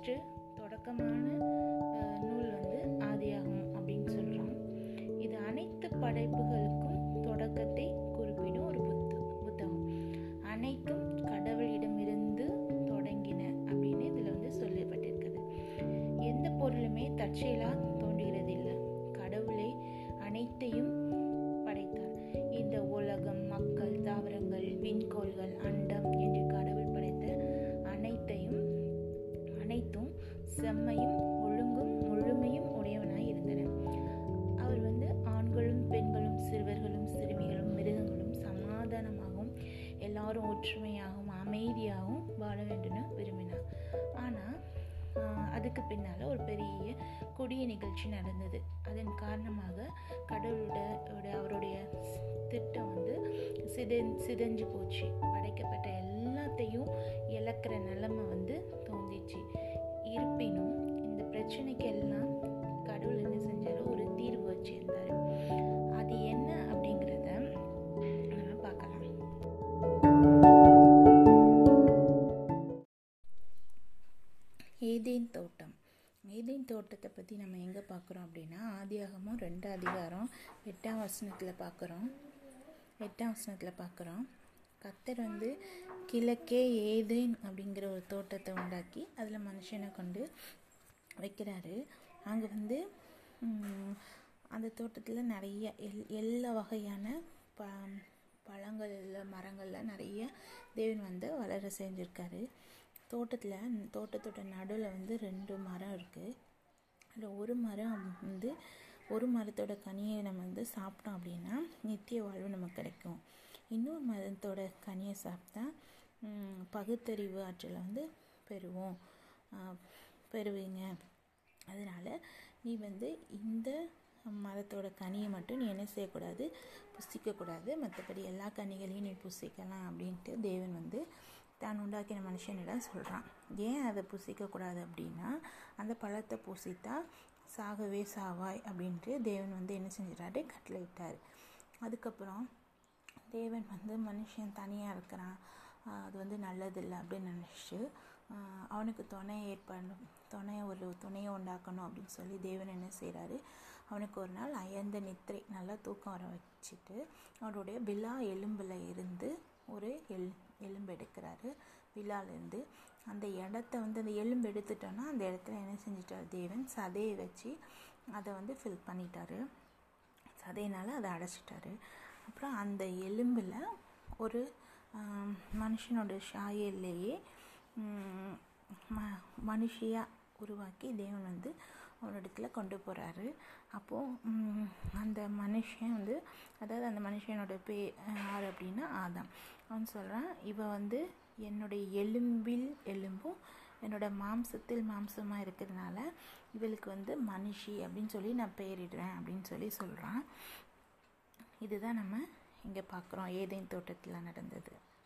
First தொடக்கமான நூல் வந்து ஆதியாகமம் அப்படின்னு சொல்கிறோம். இது அனைத்து படைப்புகளுக்கும் தொடக்கத்தை குறிப்பிடும் ஒரு புத்தகம். அனைத்தும் கடவுளிடமிருந்து தொடங்கின அப்படின்னு இதில் வந்து சொல்லப்பட்டிருக்குது. எந்த பொருளுமே தற்செயலாக தோன்றுகிறது இல்லை. கடவுளே அனைத்தையும் படைத்தார். இந்த உலகம், மக்கள், தாவரங்கள், விண்கோள்கள், அண்டம் என்று கடவுள் படைத்த அனைத்தும் செம்மையும் ஒழுங்கும் முழுமையும் உடையவனாய் இருந்தன. அவர் வந்து ஆண்களும் பெண்களும் சிறுவர்களும் சிறுமிகளும் மிருகங்களும் சமாதானமாகவும் எல்லாரும் ஒற்றுமையாகவும் அமைதியாகவும் வாழ வேண்டும்னு விரும்பினார். ஆனால் அதுக்கு பின்னால் ஒரு பெரிய கொடிய நிகழ்ச்சி நடந்தது. அதன் காரணமாக அவருடைய திட்டம் வந்து சிதைஞ்சு போச்சு. படைக்கப்பட்ட எல்லாத்தையும் இழக்கிற நிலைமை வந்து தோன்றிச்சு. இருப்பினும் இந்த பிரச்சனைக்கு எல்லாம் கடவுள் என்ன செஞ்சாரு, ஒரு தீர்வு வச்சிருந்தாரு. அது என்ன அப்படிங்கிறத நம்ம பார்க்கலாம். ஏதேன் தோட்டம். ஏதேன் தோட்டத்தை பற்றி நம்ம எங்கே பார்க்குறோம் அப்படின்னா ஆதியாகமம் 2 அதிகாரம் 8ஆம் வசனத்தில் பார்க்குறோம். கர்த்தர் வந்து கிழக்கே ஏதேன் அப்படிங்கிற ஒரு தோட்டத்தை உண்டாக்கி அதில் மனுஷனை கொண்டு வைக்கிறாரு. அங்கே வந்து அந்த தோட்டத்தில் நிறைய எல்லா வகையான பழங்களில் மரங்களில் நிறைய தேவன் வந்து வளர செஞ்சுருக்காரு. தோட்டத்தோட நடுவில் வந்து 2 மரம் இருக்குது. அதில் ஒரு மரம் வந்து ஒரு மரத்தோட கனியை நம்ம வந்து சாப்பிட்டோம் அப்படின்னா நித்திய வாழ்வு நமக்கு கிடைக்கும். இன்னொரு மரத்தோட கனியை சாப்பிட்டா பகுத்தறிவு ஆற்றலை வந்து பெறுவீங்க. அதனால் நீ வந்து இந்த மரத்தோட கனியை மட்டும் நீ என்ன செய்யக்கூடாது, புசிக்கக்கூடாது. மற்றபடி எல்லா கனிகளையும் நீ புசிக்கலாம் அப்படின்ட்டு தேவன் வந்து தான் உண்டாக்கின மனுஷனிடம் சொல்கிறான். ஏன் அதை புசிக்கக்கூடாது அப்படின்னா அந்த பழத்தை புசித்தா சாகவே சாவாய் அப்படின்ட்டு தேவன் வந்து என்ன செஞ்சிட்டாரு, கட்டளையிட்டார். அதுக்கப்புறம் தேவன் வந்து மனுஷன் தனியாக இருக்கிறான், அது வந்து நல்லதில்லை அப்படின்னு நினச்சிட்டு அவனுக்கு துணையை உண்டாக்கணும் அப்படின்னு சொல்லி தேவன் என்ன செய்கிறாரு, அவனுக்கு ஒரு நாள் அயர்ந்த நித்திரை நல்லா தூக்கம் வர வச்சுட்டு அவனுடைய விலா எலும்பில் இருந்து ஒரு எலும்பு எடுக்கிறாரு. விழாலேருந்து அந்த இடத்த வந்து அந்த எலும்பு எடுத்துட்டோன்னா அந்த இடத்துல என்ன செஞ்சிட்டார் தேவன், சதையை வச்சு அதை வந்து ஃபில் பண்ணிட்டாரு. சதையினால் அதை அடைச்சிட்டாரு. அப்புறம் அந்த எலும்பில் ஒரு மனுஷனோட சாயல்லையே மனுஷியாக உருவாக்கி தேவன் வந்து அவனிடத்துல கொண்டு போகிறாரு. அப்போது அந்த மனுஷன் வந்து அந்த மனுஷனோட யார் அப்படின்னா ஆதாம். அவன் சொல்கிறான், இவ வந்து என்னுடைய எலும்பும் என்னோட மாம்சத்தில் மாம்சமாக இருக்கிறதுனால இவளுக்கு வந்து மனுஷி அப்படின்னு சொல்லி நான் பெயரிடுறேன் அப்படின்னு சொல்கிறான். இதுதான் நம்ம இங்கே பார்க்குறோம் ஏதேன் தோட்டத்தில் நடந்தது.